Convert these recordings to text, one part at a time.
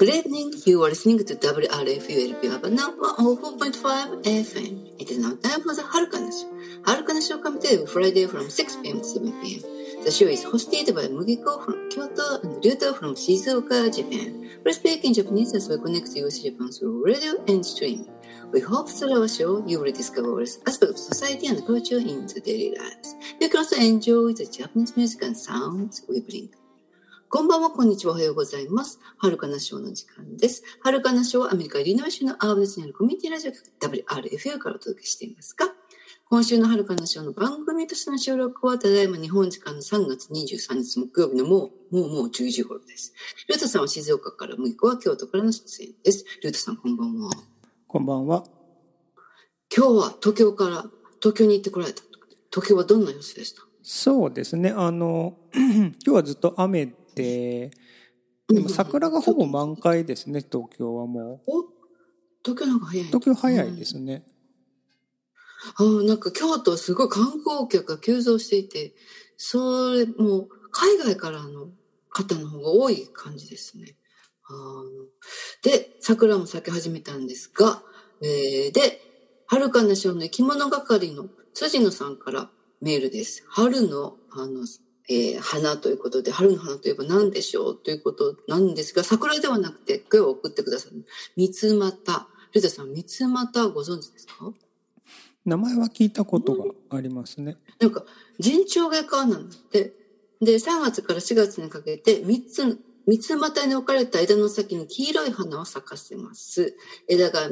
Good evening, you are listening to WRFU-LP Urban Number 04.5 FM. It is now time for the Harukana Show. Harukana Show comes to you Friday from 6 p.m. to 7 p.m. The show is hosted by Mugiko from Kyoto and Ryuto from Shizuoka, Japan. We speak in Japanese as we connect to US Japan through radio and streaming. We hope through our show you will discover various aspects of society and culture in the daily lives. You can also enjoy the Japanese music and sounds we bring.こんばんは、こんにちは、おはようございます。はるかなショーの時間です。はるかなショーはアメリカ・イリノイ州のアーバスにあるコミュニティラジオ局 WRFU からお届けしていますが、今週のはるかなショーの番組としての収録はただいま日本時間の3月23日木曜日のもう10時頃です。ルートさんは静岡から、ムイコは京都からの出演です。ルートさん、こんばんは。 こんばんは。 今日は東京に行ってこられた。東京はどんな様子でした？ そうですね。今日はずっと雨でも桜がほぼ満開ですね、東京はもう。 東京の方が早い。 東京早いですね。 なんか京都はすごい観光客が急増していて、それも海外からの方の方が多い感じですね。で、桜も咲き始めたんですが、で、はるかなショーの生き物係の辻野さんからメールです。春の花ということで、春の花といえば何でしょうということなんですが、桜ではなくて声を送ってくださる三つ股。ルタさん、三つ股ご存知ですか？ 名前は聞いたことがありますね。 なんか陣長外科なんだって。で、3月から4月にかけて三つ股に置かれた枝の先に黄色い花を咲かせます。枝が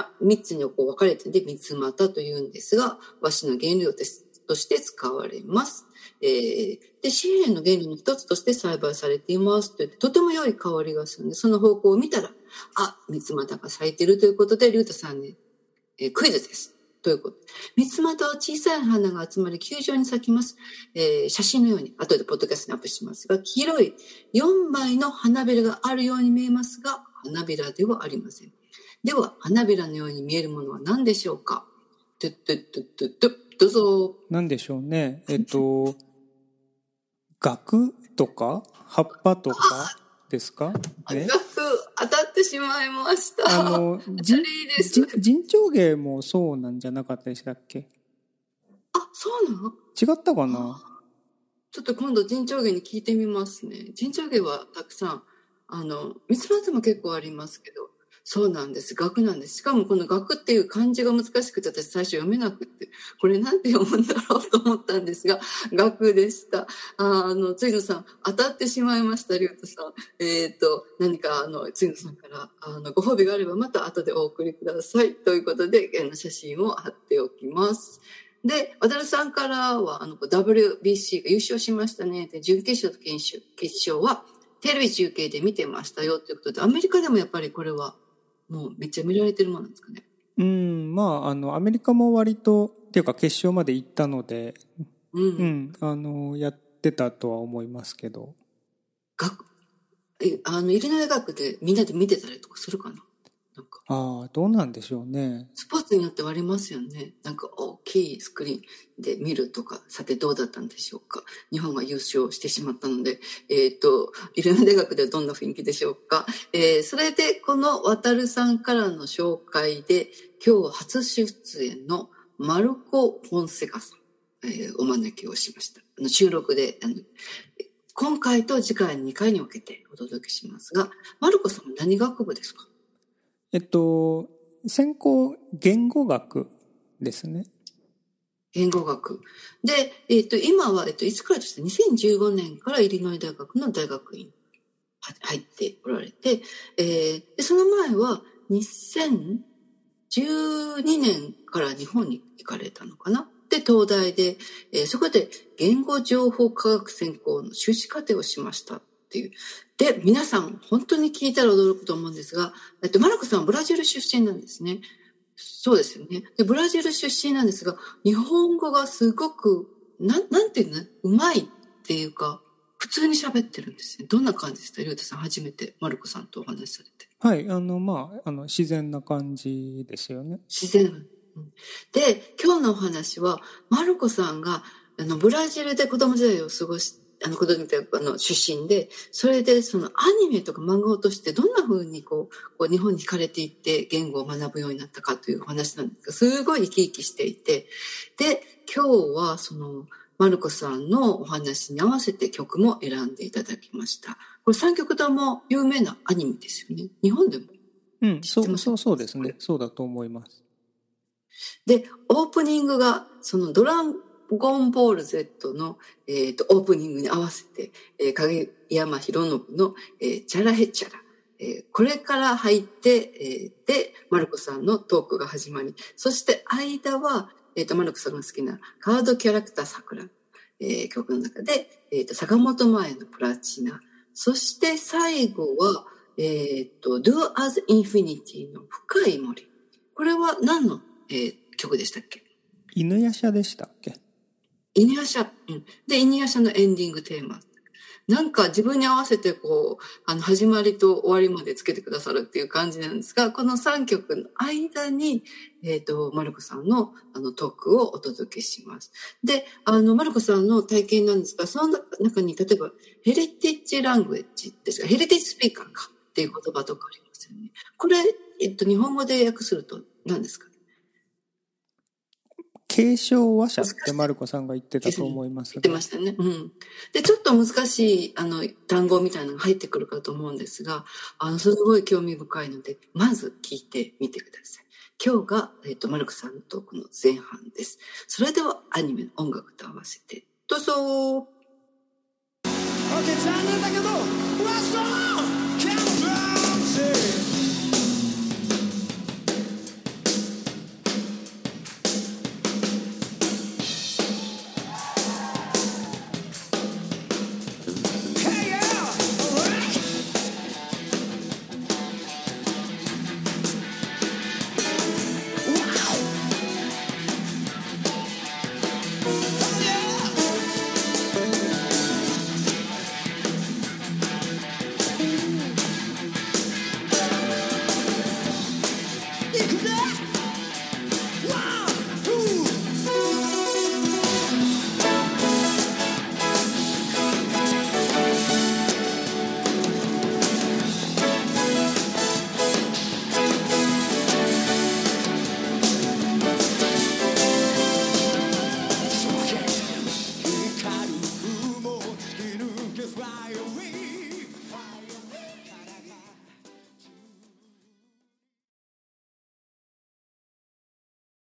3つにこう分かれてで三つ股というんですが、和紙の原料として使われます。で、紙幣の原料の一つとして栽培されていますと言って、とても良い香りがするんで、その方向を見たら、三つ股が咲いているということで、リュウタさんに、クイズです。ということ。三つ股は小さい花が集まり球状に咲きます。写真のように、後でポッドキャストにアップしますが、黄色い4枚の花びらがあるように見えますが、花びらではありません。では、花びらのように見えるものは何でしょうか？どうぞ。 何でしょうね。額とか葉っぱとかですか？ 額当たってしまいました。 陣長芸もそうなんじゃなかったでしたっけ？ そうなの？ 違ったかな？ ちょっと今度陣長芸に聞いてみますね。陣長芸はたくさん、三つ葉も結構ありますけど、そうなんです。額なんです。しかもこの額っていう漢字が難しくて私最初読めなくて、これなんて読むんだろうと思ったんですが、額でした。ついのさん、当たってしまいました、りゅうとさん。何かついのさんからご褒美があればまた後でお送りください。ということで、写真を貼っておきます。で、渡るさんからは、WBC が優勝しましたね。で、準決勝と決勝はテレビ中継で見てましたよということで、アメリカでもやっぱりこれはもうめっちゃ見られてるものなんですかね。 アメリカも割とっていうか決勝まで行ったので、やってたとは思いますけど。 イリノイ学でみんなで見てたりとかするかな。 どうなんでしょうね。 スポーツによってはありますよね。なんか大きいスクリーンで見るとか、さてどうだったんでしょうか。日本が優勝してしまったので、イリノイ大学ではどんな雰囲気でしょうか。それでこの渡るさんからの紹介で、今日は初出演のマルコ・フォンセカさん、お招きをしました。収録で、今回と次回2回に分けてお届けしますが、マルコさんは何学部ですか？ 専攻言語学ですね。 言語学。で、今は、いつからですか？2015年からイリノイ大学の大学院入っておられて、でその前は2012年から日本に行かれたのかな。で、東大で、そこで言語情報科学専攻の修士課程をしましたっていう。で、皆さん本当に聞いたら驚くと思うんですが、マルコさんはブラジル出身なんですね。そうですよね。で、ブラジル出身なんですが、日本語がすごく、なんていうの？うまいっていうか、普通に喋ってるんですね。どんな感じでした？りゅうたさん初めてマルコさんとお話しされて。 はい、自然な感じですよね。 自然。で、今日のお話は、マルコさんが、ブラジルで子供時代を過ごし子供たちの出身で、それでそのアニメとか漫画を通してどんな風にこう日本に惹かれていって言語を学ぶようになったかというお話なんですが、すごい生き生きしていて、で、今日はそのマルコさんのお話に合わせて曲も選んでいただきました。これ3曲とも有名なアニメですよね。日本でも。 うん、そうですね。そうだと思います。 で、オープニングがそのドラゴンボール Z の、オープニングに合わせて、影山博信の、チャラヘチャラ。これから入って、で、マルコさんのトークが始まり、そして間は、マルコさんが好きなカードキャラクター桜、曲の中で、坂本真綾のプラチナ。そして最後は、Do as Infinity の深い森。これは何の、曲でしたっけ？ 犬夜叉でしたっけ？ 犬夜叉。うん。で、犬夜叉のエンディングテーマ。なんか自分に合わせてこう、始まりと終わりまでつけてくださるっていう感じなんですが、この3曲の間に、マルコさんのトークをお届けします。で、マルコさんの体験なんですが、その中に例えば、ヘリテッジラングエッジですか、ヘリテッジスピーカーかっていう言葉とかありますよね。これ、日本語で訳すると何ですか？ 継承話者ってマルコさんが言ってたと思います。 言ってましたね。うん。で、ちょっと難しい、単語みたいなのが入ってくるかと思うんですが、すごい興味深いので、まず聞いてみてください。今日が、マルコさんのトークの前半です。それでは、アニメの音楽と合わせて、どうぞー。 残念だけど、ラスト